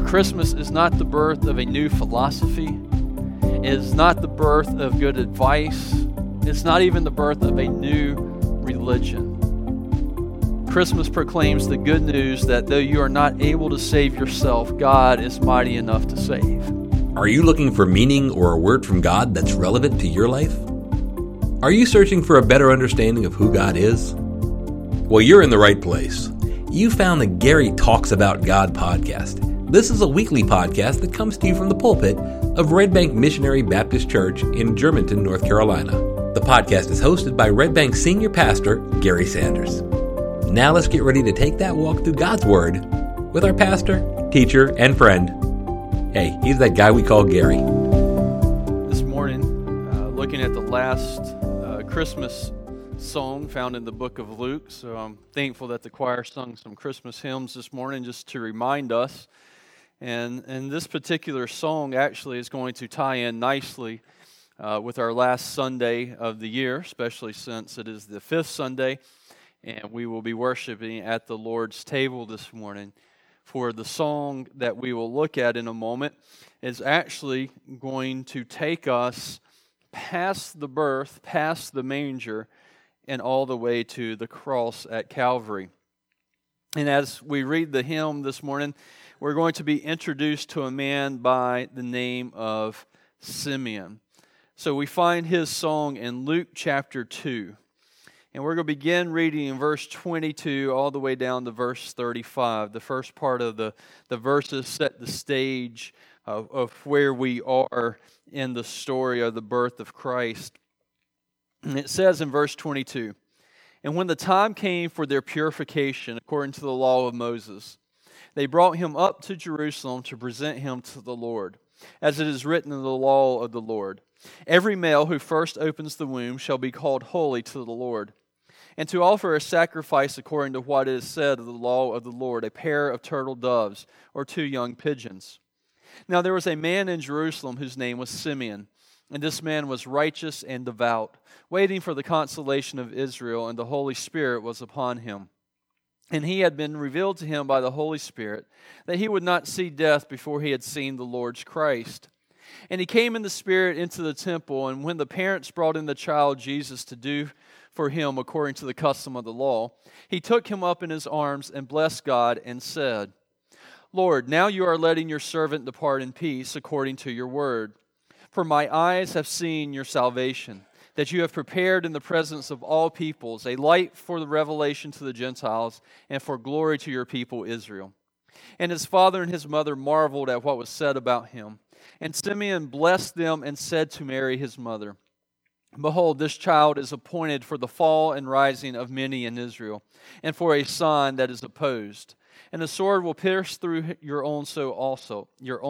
Christmas is not the birth of a new philosophy. It is not the birth of good advice. It's not even the birth of a new religion. Christmas proclaims the good news that though you are not able to save yourself, God is mighty enough to save. Are you looking for meaning or a word from God that's relevant to your life? Are you searching for a better understanding of who God is? Well, you're in the right place. You found the Gary Talks About God podcast. This is a weekly podcast that comes to you from the pulpit of Red Bank Missionary Baptist Church in Germantown, North Carolina. The podcast is hosted by Red Bank Senior Pastor Gary Sanders. Now let's get ready to take that walk through God's Word with our pastor, teacher, and friend. Hey, he's that guy we call Gary. This morning, looking at the last Christmas song found in the book of Luke. So I'm thankful that the choir sung some Christmas hymns this morning just to remind us. And this particular song actually is going to tie in nicely with our last Sunday of the year, especially since it is the fifth Sunday, and we will be worshiping at the Lord's table this morning. For the song that we will look at in a moment is actually going to take us past the birth, past the manger, and all the way to the cross at Calvary. And as we read the hymn this morning, we're going to be introduced to a man by the name of Simeon. So we find his song in Luke chapter 2. And we're going to begin reading in verse 22 all the way down to verse 35. The first part of the verses set the stage of where we are in the story of the birth of Christ. And it says in verse 22, "And when the time came for their purification, according to the law of Moses, they brought him up to Jerusalem to present him to the Lord, as it is written in the law of the Lord. Every male who first opens the womb shall be called holy to the Lord. And to offer a sacrifice according to what is said of the law of the Lord, a pair of turtle doves or 2 young pigeons. Now there was a man in Jerusalem whose name was Simeon, and this man was righteous and devout, waiting for the consolation of Israel, and the Holy Spirit was upon him. And he had been revealed to him by the Holy Spirit that he would not see death before he had seen the Lord's Christ. And he came in the Spirit into the temple, and when the parents brought in the child Jesus to do for him according to the custom of the law, he took him up in his arms and blessed God and said, Lord, now you are letting your servant depart in peace according to your word. For my eyes have seen your salvation, that you have prepared in the presence of all peoples a light for the revelation to the Gentiles and for glory to your people Israel. And his father and his mother marveled at what was said about him. And Simeon blessed them and said to Mary his mother, Behold, this child is appointed for the fall and rising of many in Israel, and for a sign that is opposed. And the sword will pierce through your own soul also,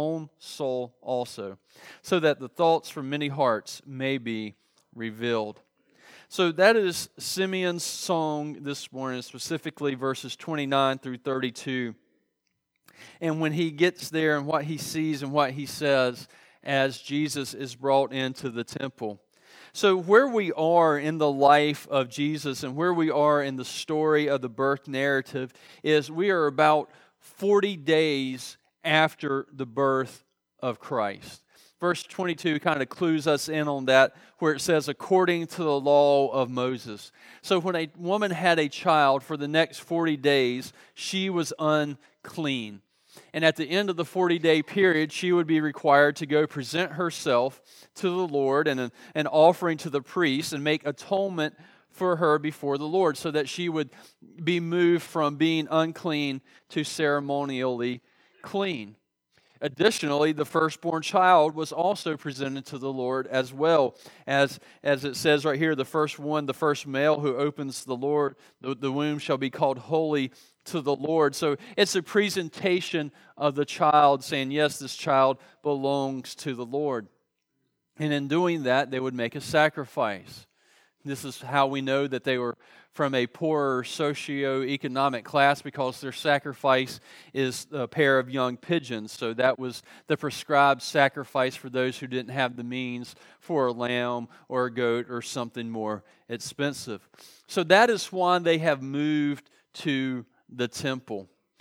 so that the thoughts from many hearts may be revealed. So that is Simeon's song this morning, specifically verses 29 through 32. And when he gets there and what he sees and what he says as Jesus is brought into the temple. So where we are in the life of Jesus and where we are in the story of the birth narrative is we are about 40 days after the birth of Christ. Verse 22 kind of clues us in on that, where it says, according to the law of Moses. So when a woman had a child for the next 40 days, she was unclean. And at the end of the 40-day period, she would be required to go present herself to the Lord and an offering to the priest and make atonement for her before the Lord so that she would be moved from being unclean to ceremonially clean. Additionally, the firstborn child was also presented to the Lord as well. As it says right here, the first male who opens the Lord, the womb shall be called holy to the Lord. So it's a presentation of the child saying, yes, this child belongs to the Lord. And in doing that, they would make a sacrifice. This is how we know that they were from a poorer socioeconomic class, because their sacrifice is a pair of young pigeons. So that was the prescribed sacrifice for those who didn't have the means for a lamb or a goat or something more expensive. So that is why they have moved to the temple.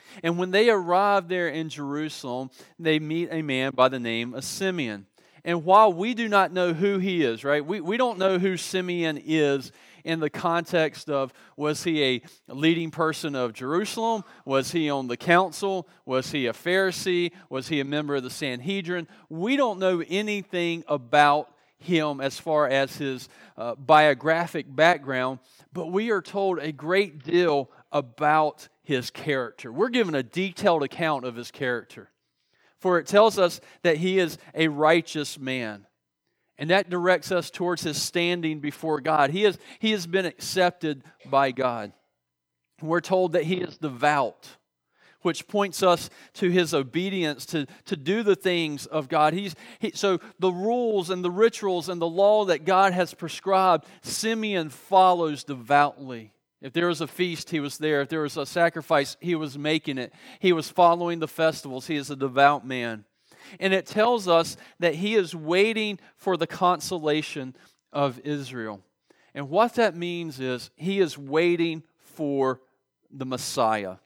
And when they arrive there in Jerusalem, they meet a man by the name of Simeon. And while we do not know who he is, right? We don't know who Simeon is in the context of, was he a leading person of Jerusalem? Was he on the council? Was he a Pharisee? Was he a member of the Sanhedrin? We don't know anything about him as far as his biographic background, but we are told a great deal about his character. We're given a detailed account of his character. For it tells us that he is a righteous man. And that directs us towards his standing before God. He has been accepted by God. We're told that he is devout, which points us to his obedience to do the things of God. So the rules and the rituals and the law that God has prescribed, Simeon follows devoutly. If there was a feast, he was there. If there was a sacrifice, he was making it. He was following the festivals. He is a devout man. And it tells us that he is waiting for the consolation of Israel. And what that means is he is waiting for the Messiah.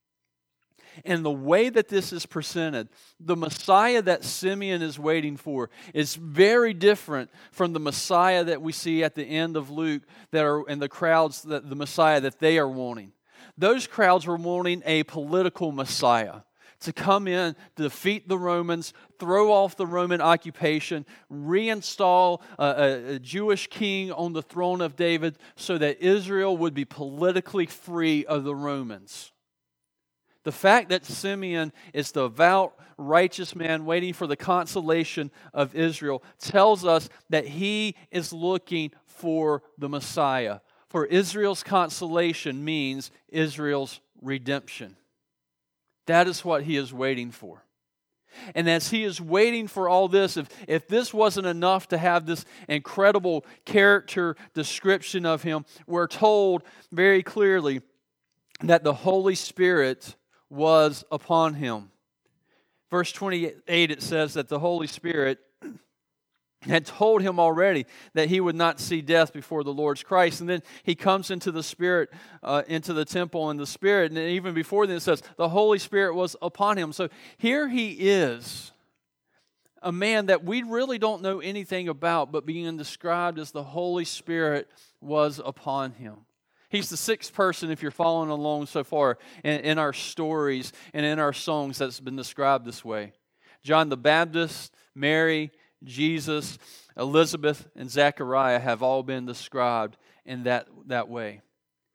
And the way that this is presented, the Messiah that Simeon is waiting for is very different from the Messiah that we see at the end of Luke that are in the crowds, the Messiah that they are wanting. Those crowds were wanting a political Messiah to come in, defeat the Romans, throw off the Roman occupation, reinstall a Jewish king on the throne of David so that Israel would be politically free of the Romans. The fact that Simeon is the devout, righteous man waiting for the consolation of Israel tells us that he is looking for the Messiah. For Israel's consolation means Israel's redemption. That is what he is waiting for. And as he is waiting for all this, if this wasn't enough to have this incredible character description of him, we're told very clearly that the Holy Spirit was upon him. Verse 28, it says that the Holy Spirit had told him already that he would not see death before the Lord's Christ. And then he comes into the Spirit, into the temple in the Spirit. And even before then it says the Holy Spirit was upon him. So here he is, a man that we really don't know anything about, but being described as the Holy Spirit was upon him. He's the sixth person, if you're following along so far, in our stories and in our songs that's been described this way. John the Baptist, Mary, Jesus, Elizabeth, and Zechariah have all been described in that way.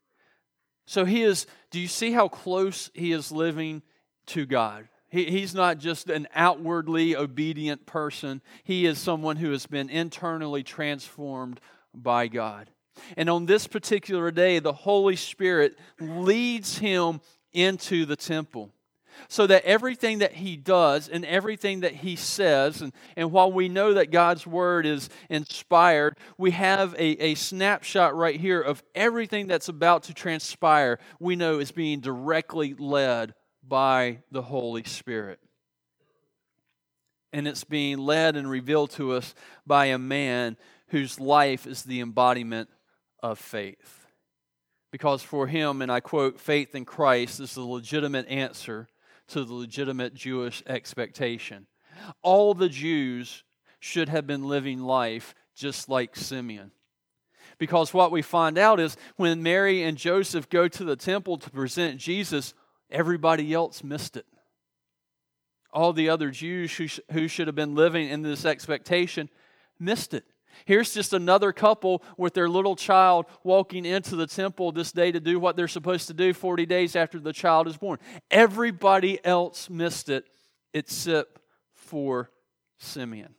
So he is, do you see how close he is living to God? He's not just an outwardly obedient person. He is someone who has been internally transformed by God. And on this particular day, the Holy Spirit leads him into the temple. So that everything that he does and everything that he says, and while we know that God's Word is inspired, we have a snapshot right here of everything that's about to transpire, we know is being directly led by the Holy Spirit. And it's being led and revealed to us by a man whose life is the embodiment of faith. Because for him, and I quote, faith in Christ is the legitimate answer to the legitimate Jewish expectation. All the Jews should have been living life just like Simeon. Because what we find out is when Mary and Joseph go to the temple to present Jesus, everybody else missed it. All the other Jews who should have been living in this expectation missed it. Here's just another couple with their little child walking into the temple this day to do what they're supposed to do 40 days after the child is born. Everybody else missed it except for Simeon.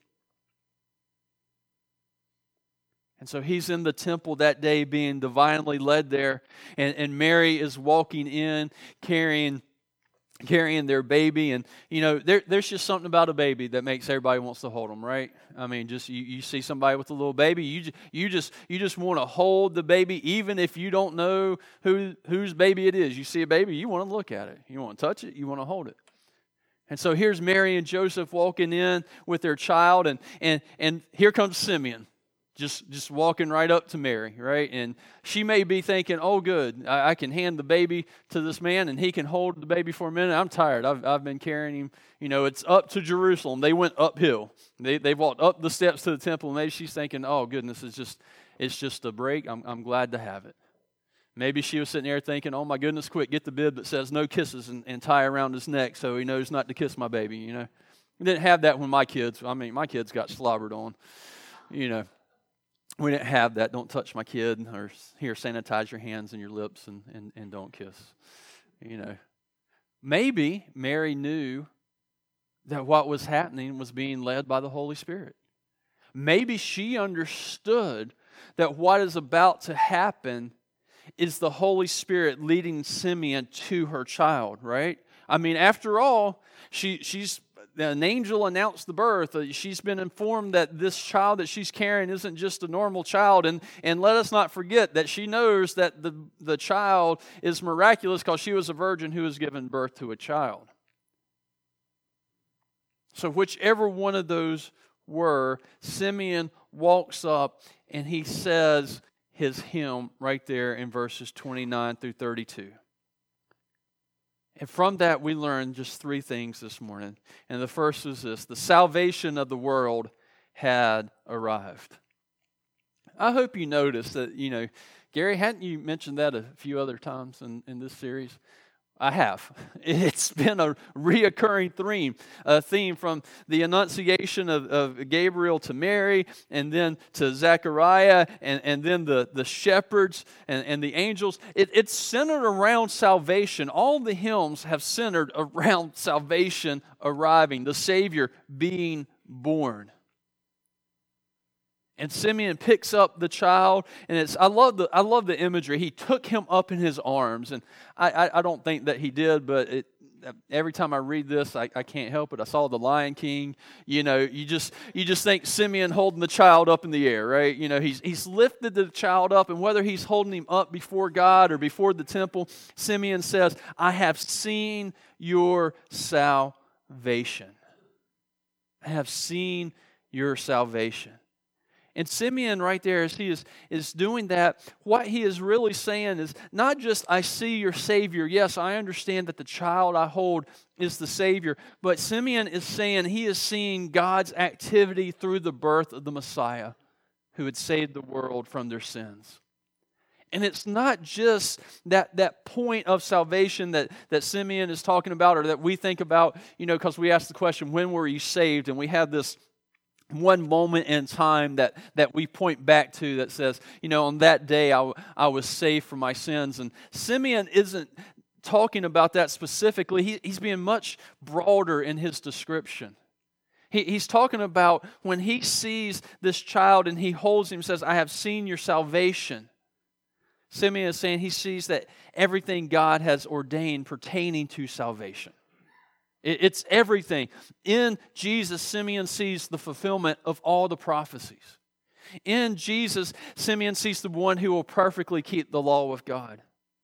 And so he's in the temple that day being divinely led there. And Mary is walking in carrying their baby. And, you know, there's just something about a baby that makes everybody wants to hold them, right? I mean, just you see somebody with a little baby, you just want to hold the baby, even if you don't know whose baby it is. You see a baby, you want to look at it. You want to touch it, you want to hold it. And so here's Mary and Joseph walking in with their child, and here comes Simeon just walking right up to Mary, right? And she may be thinking, oh, good, I can hand the baby to this man and he can hold the baby for a minute. I'm tired. I've been carrying him. It's up to Jerusalem. They went uphill. They walked up the steps to the temple, and maybe she's thinking, oh, goodness, it's just a break. I'm glad to have it. Maybe she was sitting there thinking, oh, my goodness, quick, get the bib that says no kisses and tie around his neck so he knows not to kiss my baby, We didn't have that when my kids got slobbered on, We didn't have that. Don't touch my kid, or here, sanitize your hands and your lips and don't kiss, Maybe Mary knew that what was happening was being led by the Holy Spirit. Maybe she understood that what is about to happen is the Holy Spirit leading Simeon to her child, right? After all, an angel announced the birth. She's been informed that this child that she's carrying isn't just a normal child. And let us not forget that she knows that the child is miraculous because she was a virgin who was given birth to a child. So whichever one of those were, Simeon walks up and he says his hymn right there in verses 29 through 32. And from that we learn just three things this morning. And the first is this: the salvation of the world had arrived. I hope you noticed that, Gary, hadn't you mentioned that a few other times in this series? I have. It's been a reoccurring theme from the Annunciation of Gabriel to Mary, and then to Zechariah, and then the shepherds and the angels. It's centered around salvation. All the hymns have centered around salvation arriving, the Savior being born. And Simeon picks up the child, and I love the imagery. He took him up in his arms, and I don't think that he did, but every time I read this, I can't help it. I saw The Lion King. You just think Simeon holding the child up in the air, right? He's lifted the child up, and whether he's holding him up before God or before the temple, Simeon says, "I have seen your salvation. I have seen your salvation." And Simeon right there, as he is doing that, what he is really saying is not just, I see your Savior. Yes, I understand that the child I hold is the Savior. But Simeon is saying he is seeing God's activity through the birth of the Messiah who had saved the world from their sins. And it's not just that point of salvation that Simeon is talking about, or that we think about, because we ask the question, when were you saved? And we have this one moment in time that we point back to that says, on that day I was saved from my sins. And Simeon isn't talking about that specifically. He's being much broader in his description. He's talking about when he sees this child and he holds him, says, "I have seen your salvation." Simeon is saying he sees that everything God has ordained pertaining to salvation. It's everything. In Jesus, Simeon sees the fulfillment of all the prophecies. In Jesus, Simeon sees the one who will perfectly keep the law of God.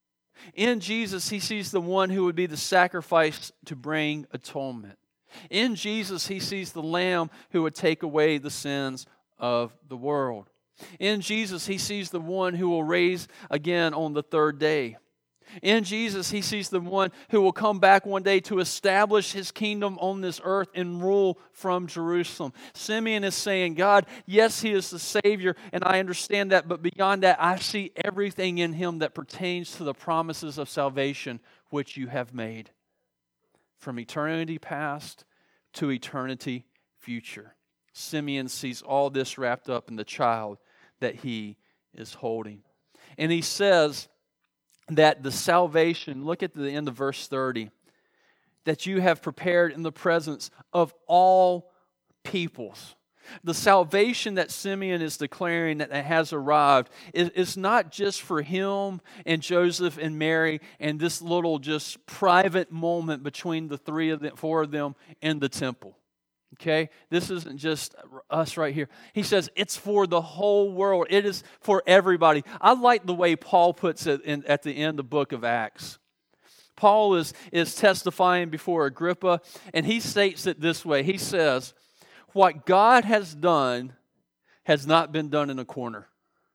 In Jesus, he sees the one who would be the sacrifice to bring atonement. In Jesus, he sees the Lamb who would take away the sins of the world. In Jesus, he sees the one who will raise again on the third day. In Jesus, he sees the one who will come back one day to establish his kingdom on this earth and rule from Jerusalem. Simeon is saying, God, yes, he is the Savior, and I understand that, but beyond that, I see everything in him that pertains to the promises of salvation which you have made, from eternity past to eternity future. Simeon sees all this wrapped up in the child that he is holding. And he says that the salvation, look at the end of verse 30, that you have prepared in the presence of all peoples. The salvation that Simeon is declaring that has arrived is not just for him and Joseph and Mary and this little just private moment between the four of them in the temple. Okay? This isn't just us right here. He says it's for the whole world. It is for everybody. I like the way Paul puts it at the end of the book of Acts. Paul is testifying before Agrippa, and he states it this way. He says, what God has done, has not been done in a corner.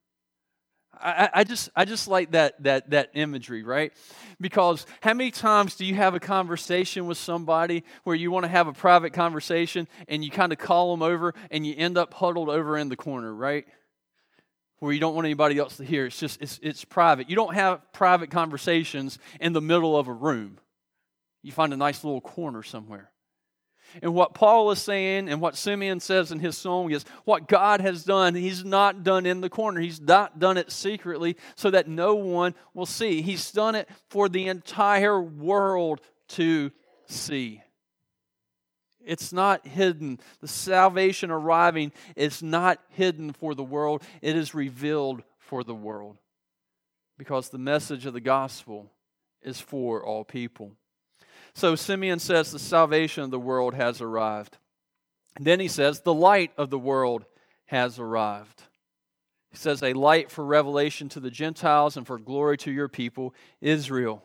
I just like that imagery, right? Because how many times do you have a conversation with somebody where you want to have a private conversation and you kind of call them over and you end up huddled over in the corner, right? Where you don't want anybody else to hear. It's private. You don't have private conversations in the middle of a room. You find a nice little corner somewhere. And what Paul is saying and what Simeon says in his song is what God has done, He's not done in the corner. He's not done it secretly so that no one will see. He's done it for the entire world to see. It's not hidden. The salvation arriving is not hidden for the world. It is revealed for the world. Because the message of the gospel is for all people. So Simeon says the salvation of the world has arrived. And then he says the light of the world has arrived. He says a light for revelation to the Gentiles and for glory to your people, Israel.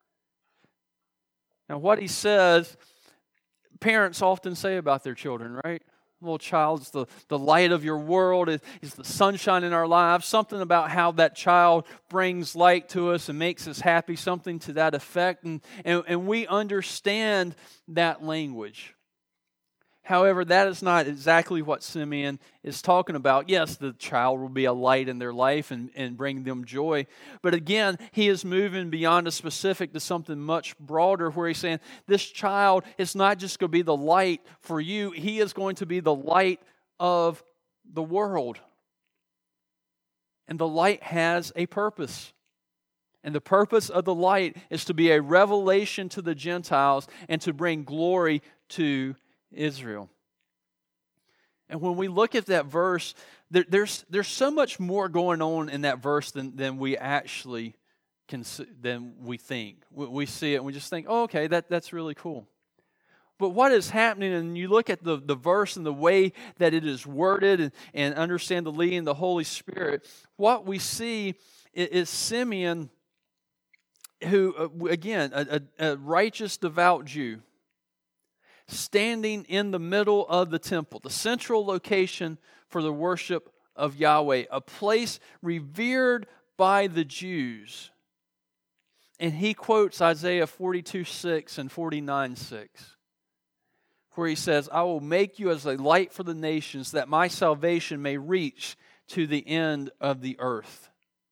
Now what he says, parents often say about their children, right? Little child's the light of your world, is the sunshine in our lives. Something about how that child brings light to us and makes us happy, something to that effect. And we understand that language. However, that is not exactly what Simeon is talking about. Yes, the child will be a light in their life and bring them joy. But again, he is moving beyond a specific to something much broader where he's saying, this child is not just going to be the light for you. He is going to be the light of the world. And the light has a purpose. And the purpose of the light is to be a revelation to the Gentiles and to bring glory to Israel. And when we look at that verse, there's so much more going on in that verse than we actually than we think. We see it and we just think, oh, okay, that's really cool. But what is happening, and you look at the verse and the way that it is worded and understand the leading of the Holy Spirit, what we see is Simeon, who, again, a righteous, devout Jew, standing in the middle of the temple, the central location for the worship of Yahweh, a place revered by the Jews. And he quotes Isaiah 42:6 and 49:6, where he says, I will make you as a light for the nations, that my salvation may reach to the end of the earth.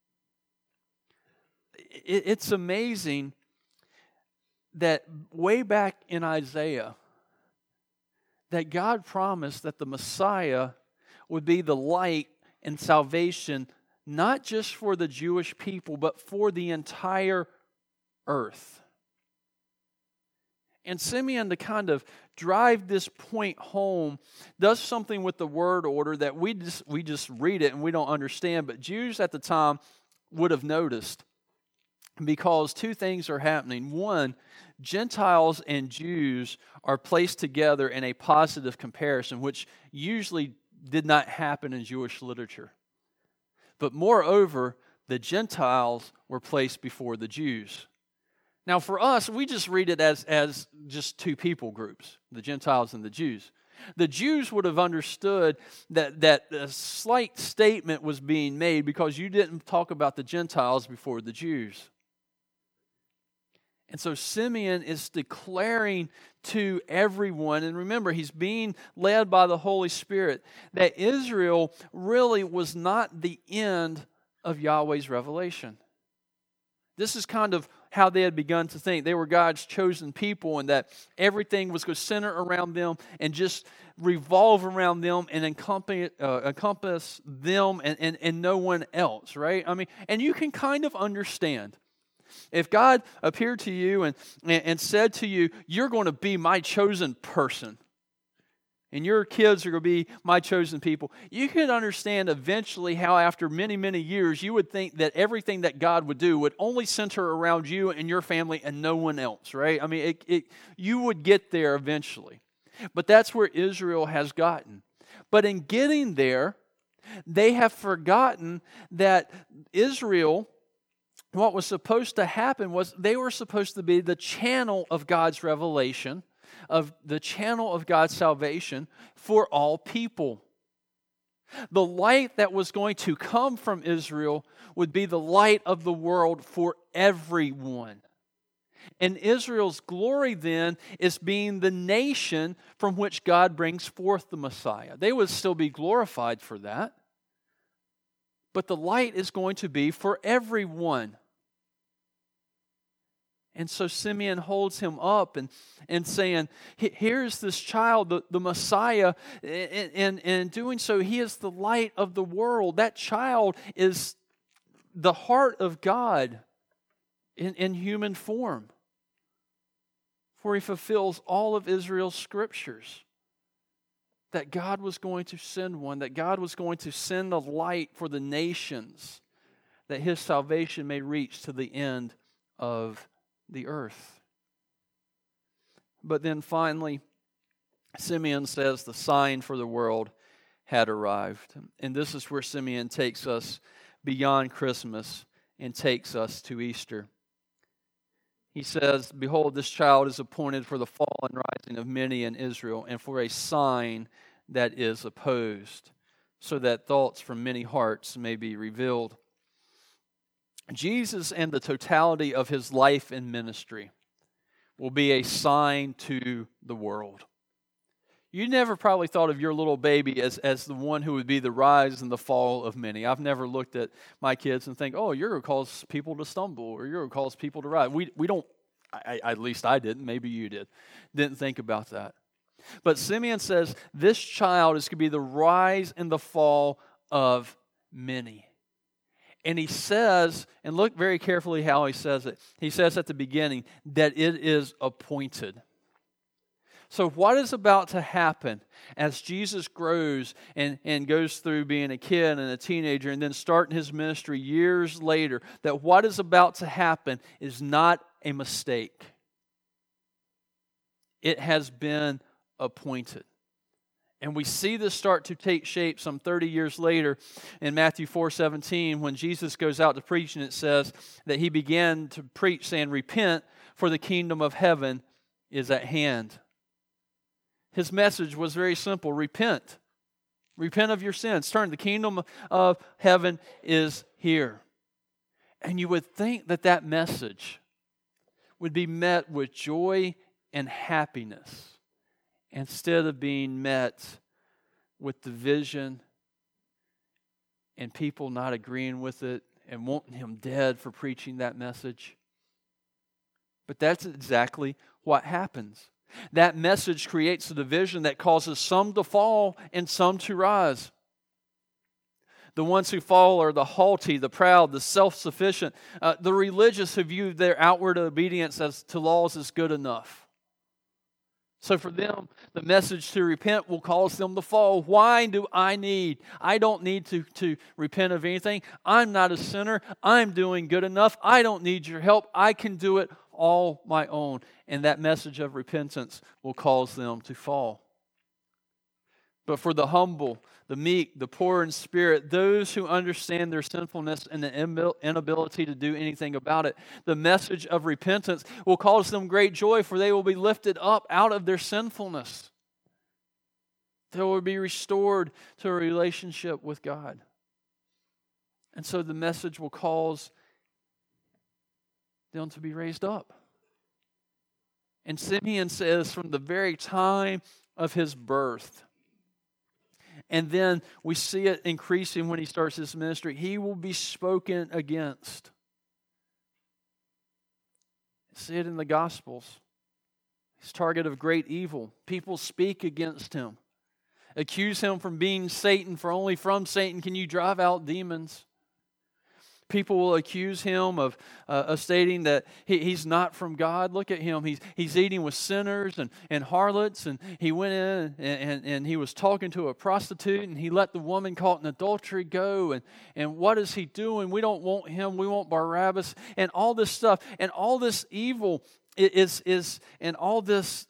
It's amazing that way back in Isaiah, that God promised that the Messiah would be the light and salvation, not just for the Jewish people, but for the entire earth. And Simeon, to kind of drive this point home, does something with the word order that we just read it and we don't understand, but Jews at the time would have noticed, because two things are happening. One, Gentiles and Jews are placed together in a positive comparison, which usually did not happen in Jewish literature. But moreover, the Gentiles were placed before the Jews. Now for us, we just read it as just two people groups, the Gentiles and the Jews. The Jews would have understood that a slight statement was being made because you didn't talk about the Gentiles before the Jews. And so Simeon is declaring to everyone, and remember, he's being led by the Holy Spirit, that Israel really was not the end of Yahweh's revelation. This is kind of how they had begun to think. They were God's chosen people, and that everything was going to center around them and just revolve around them and encompass them and no one else, right? I mean, and you can kind of understand. If God appeared to you and said to you, you're going to be my chosen person, and your kids are going to be my chosen people, you could understand eventually how after many, many years you would think that everything that God would do would only center around you and your family and no one else, right? I mean, you would get there eventually. But that's where Israel has gotten. But in getting there, they have forgotten that Israel, what was supposed to happen was they were supposed to be the channel of God's revelation, of the channel of God's salvation for all people. The light that was going to come from Israel would be the light of the world for everyone. And Israel's glory then is being the nation from which God brings forth the Messiah. They would still be glorified for that. But the light is going to be for everyone. And so Simeon holds him up and saying, here's this child, the Messiah, and in doing so, he is the light of the world. That child is the heart of God in human form. For he fulfills all of Israel's scriptures. That God was going to send one, that God was going to send a light for the nations, that his salvation may reach to the end of the earth. But then finally, Simeon says the sign for the world had arrived. And this is where Simeon takes us beyond Christmas and takes us to Easter. He says, "Behold, this child is appointed for the fall and rising of many in Israel, and for a sign that is opposed, so that thoughts from many hearts may be revealed." Jesus and the totality of his life and ministry will be a sign to the world. You never probably thought of your little baby as the one who would be the rise and the fall of many. I've never looked at my kids and think, oh, you're going to cause people to stumble, or you're going to cause people to rise. We don't, at least I didn't, maybe you didn't think about that. But Simeon says this child is going to be the rise and the fall of many. And he says, and look very carefully how he says it. He says at the beginning that it is appointed. So what is about to happen as Jesus grows and goes through being a kid and a teenager and then starting his ministry years later, that what is about to happen is not a mistake. It has been appointed. And we see this start to take shape some 30 years later in Matthew 4:17 when Jesus goes out to preach, and it says that he began to preach saying, "Repent, for the kingdom of heaven is at hand." His message was very simple: repent. Repent of your sins. Turn. The kingdom of heaven is here. And you would think that that message would be met with joy and happiness instead of being met with division and people not agreeing with it and wanting him dead for preaching that message. But that's exactly what happens. That message creates a division that causes some to fall and some to rise. The ones who fall are the haughty, the proud, the self-sufficient, the religious who view their outward obedience as to laws as good enough. So for them, the message to repent will cause them to fall. Why do I need? I don't need to repent of anything. I'm not a sinner. I'm doing good enough. I don't need your help. I can do it all my own. And that message of repentance will cause them to fall. But for the humble, the meek, the poor in spirit, those who understand their sinfulness and the inability to do anything about it, the message of repentance will cause them great joy, for they will be lifted up out of their sinfulness. They will be restored to a relationship with God. And so the message will cause them to be raised up. And Simeon says from the very time of his birth, and then we see it increasing when he starts his ministry, he will be spoken against. See it in the Gospels. He's target of great evil. People speak against him, accuse him from being Satan, for only from Satan can you drive out demons. People will accuse him of stating that he's not from God. Look at him. He's eating with sinners and harlots. And he went in and he was talking to a prostitute. And he let the woman caught in adultery go. And what is he doing? We don't want him. We want Barabbas. And all this stuff. And all this evil is and all this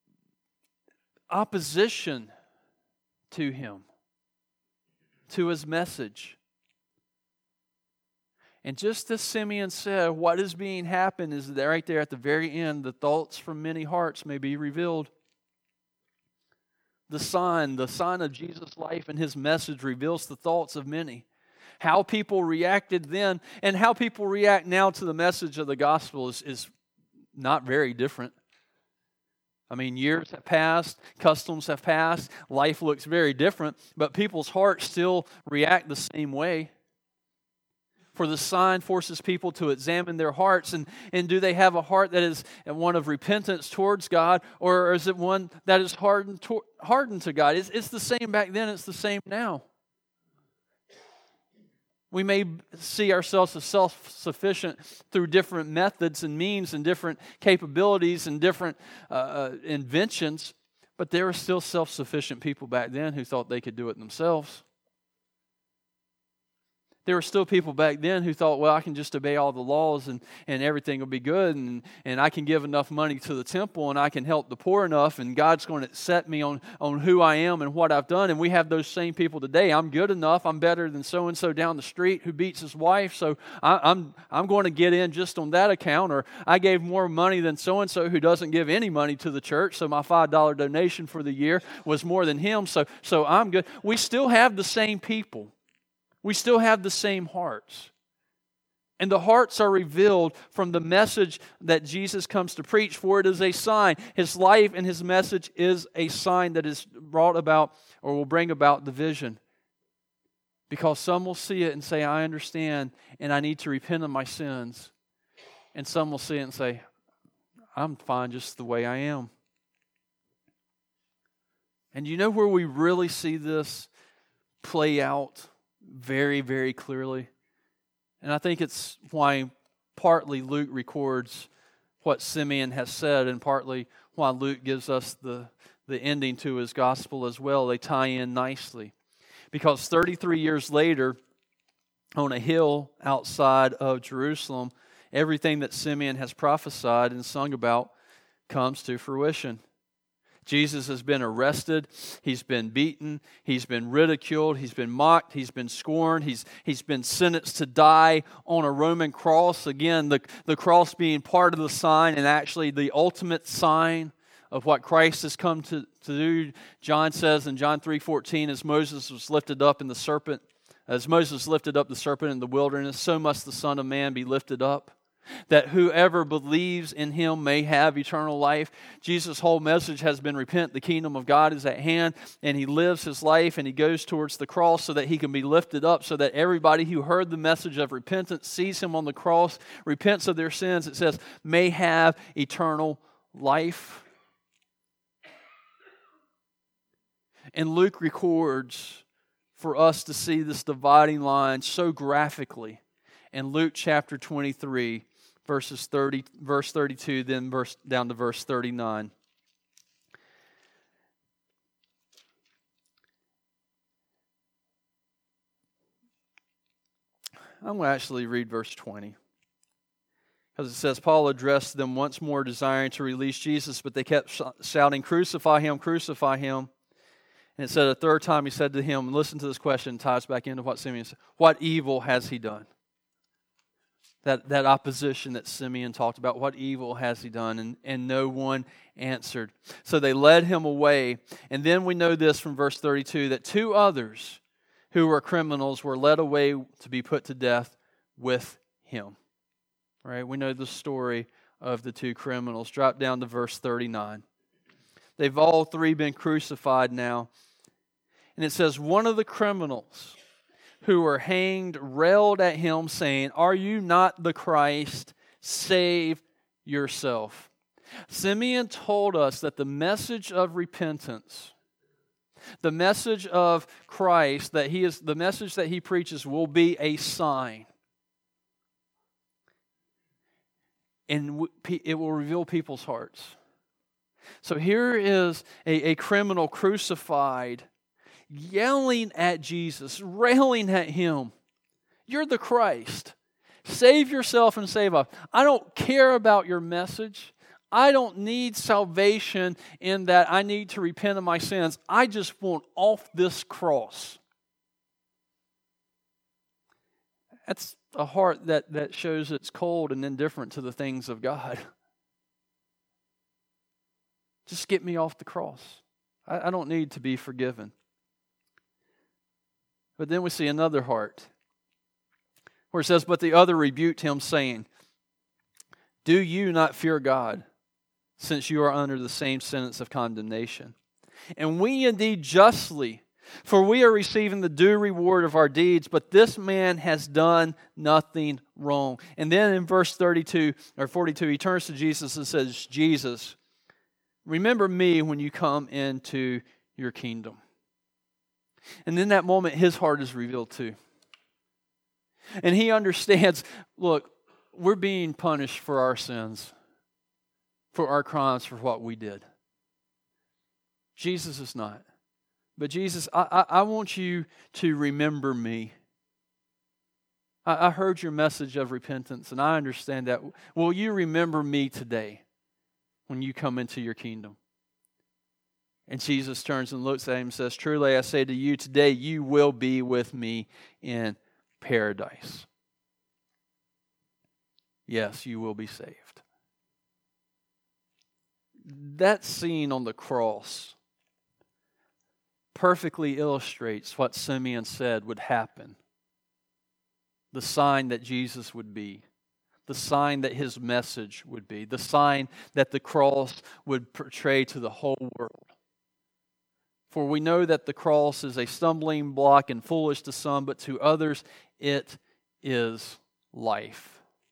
opposition to him, to his message. And just as Simeon said, what is being happened is that right there at the very end, the thoughts from many hearts may be revealed. the sign of Jesus' life and his message reveals the thoughts of many. How people reacted then and how people react now to the message of the gospel is not very different. I mean, years have passed, customs have passed, life looks very different, but people's hearts still react the same way. For the sign forces people to examine their hearts, and do they have a heart that is one of repentance towards God, or is it one that is hardened to God? It's the same back then, it's the same now. We may see ourselves as self-sufficient through different methods and means and different capabilities and different inventions, but there were still self-sufficient people back then who thought they could do it themselves. There were still people back then who thought, well, I can just obey all the laws and everything will be good, and I can give enough money to the temple and I can help the poor enough, and God's going to set me on who I am and what I've done. And we have those same people today. I'm good enough. I'm better than so-and-so down the street who beats his wife, so I'm going to get in just on that account. Or I gave more money than so-and-so who doesn't give any money to the church, so my $5 donation for the year was more than him, so I'm good. We still have the same people. We still have the same hearts. And the hearts are revealed from the message that Jesus comes to preach, for it is a sign. His life and his message is a sign that is brought about or will bring about division. Because some will see it and say, I understand and I need to repent of my sins. And some will see it and say, I'm fine just the way I am. And you know where we really see this play out very, very clearly? And I think it's why partly Luke records what Simeon has said, and partly why Luke gives us the ending to his gospel as well. They tie in nicely. Because 33 years later, on a hill outside of Jerusalem, everything that Simeon has prophesied and sung about comes to fruition. Jesus has been arrested, he's been beaten, he's been ridiculed, he's been mocked, he's been scorned, he's been sentenced to die on a Roman cross. Again, the cross being part of the sign and actually the ultimate sign of what Christ has come to do. John says in John 3:14, as Moses lifted up the serpent in the wilderness, so must the Son of Man be lifted up, that whoever believes in him may have eternal life. Jesus' whole message has been repent, the kingdom of God is at hand, and he lives his life and he goes towards the cross so that he can be lifted up, so that everybody who heard the message of repentance, sees him on the cross, repents of their sins, it says, may have eternal life. And Luke records for us to see this dividing line so graphically in Luke chapter 23, verse 32, then down to verse 39. I'm going to actually read verse 20. Because it says, Paul addressed them once more, desiring to release Jesus, but they kept shouting, crucify him, crucify him. And it said a third time he said to him, listen to this question, ties back into what Simeon said, what evil has he done? That opposition that Simeon talked about, what evil has he done? And no one answered. So they led him away. And then we know this from verse 32, that two others who were criminals were led away to be put to death with him. Right? We know the story of the two criminals. Drop down to verse 39. They've all three been crucified now. And it says, one of the criminals who were hanged railed at him, saying, are you not the Christ? Save yourself. Simeon told us that the message of repentance, the message of Christ, that he is the message that he preaches, will be a sign. And it will reveal people's hearts. So here is a criminal crucified, yelling at Jesus, railing at him. You're the Christ. Save yourself and save us. I don't care about your message. I don't need salvation in that I need to repent of my sins. I just want off this cross. That's a heart that shows it's cold and indifferent to the things of God. Just get me off the cross. I don't need to be forgiven. But then we see another heart where it says, but the other rebuked him, saying, do you not fear God, since you are under the same sentence of condemnation? And we indeed justly, for we are receiving the due reward of our deeds, but this man has done nothing wrong. And then in verse 42 or 42, he turns to Jesus and says, Jesus, remember me when you come into your kingdom. And in that moment, his heart is revealed too. And he understands, look, we're being punished for our sins, for our crimes, for what we did. Jesus is not. But Jesus, I want you to remember me. I heard your message of repentance, and I understand that. Will you remember me today when you come into your kingdom? And Jesus turns and looks at him and says, truly I say to you, today you will be with me in paradise. Yes, you will be saved. That scene on the cross perfectly illustrates what Simeon said would happen. The sign that Jesus would be. The sign that his message would be. The sign that the cross would portray to the whole world. For we know that the cross is a stumbling block and foolish to some, but to others it is life.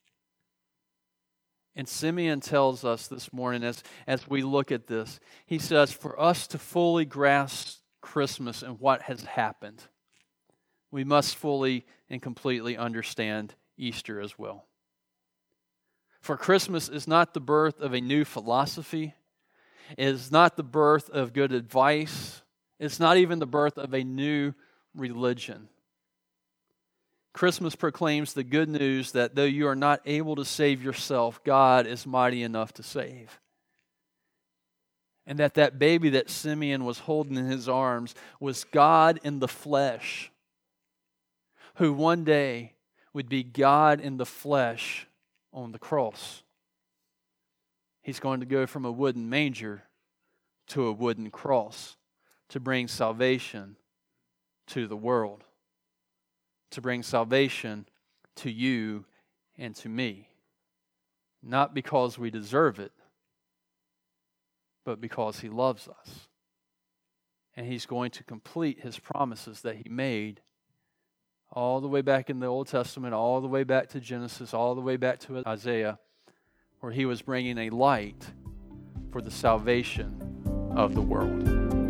And Simeon tells us this morning as we look at this, he says, for us to fully grasp Christmas and what has happened, we must fully and completely understand Easter as well. For Christmas is not the birth of a new philosophy. It is not the birth of good advice. It's not even the birth of a new religion. Christmas proclaims the good news that though you are not able to save yourself, God is mighty enough to save. And that baby that Simeon was holding in his arms was God in the flesh, who one day would be God in the flesh on the cross. He's going to go from a wooden manger to a wooden cross to bring salvation to the world, to bring salvation to you and to me. Not because we deserve it, but because He loves us. And He's going to complete His promises that He made all the way back in the Old Testament, all the way back to Genesis, all the way back to Isaiah, where He was bringing a light for the salvation of the world.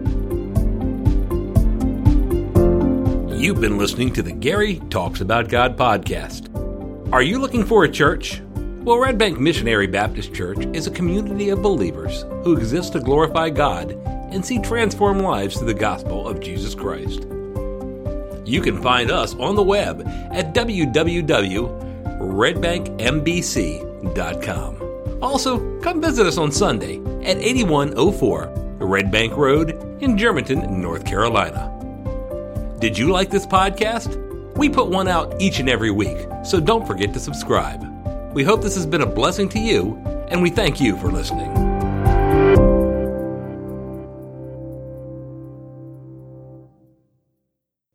You've been listening to the Gary Talks About God podcast. Are you looking for a church? Well, Red Bank Missionary Baptist Church is a community of believers who exist to glorify God and see transformed lives through the gospel of Jesus Christ. You can find us on the web at www.redbankmbc.com. Also, come visit us on Sunday at 8104 Red Bank Road in Germantown, North Carolina. Did you like this podcast? We put one out each and every week, so don't forget to subscribe. We hope this has been a blessing to you, and we thank you for listening.